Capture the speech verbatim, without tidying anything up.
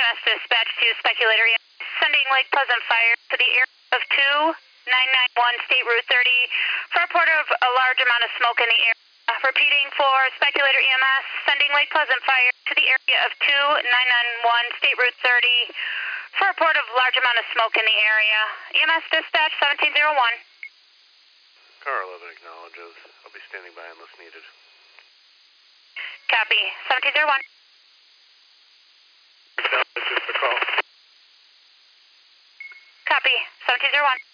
S dispatch to speculator E M S, sending Lake Pleasant Fire to the area of two nine nine one State Route thirty for a report of a large amount of smoke in the area. Repeating for speculator E M S, sending Lake Pleasant Fire to the area of two nine nine one State Route thirty for a report of large amount of smoke in the area. E M S dispatch seventeen oh one. Car eleven acknowledges. I'll be standing by unless needed. Copy. seventeen oh one. This is the call. Copy. seventeen oh one.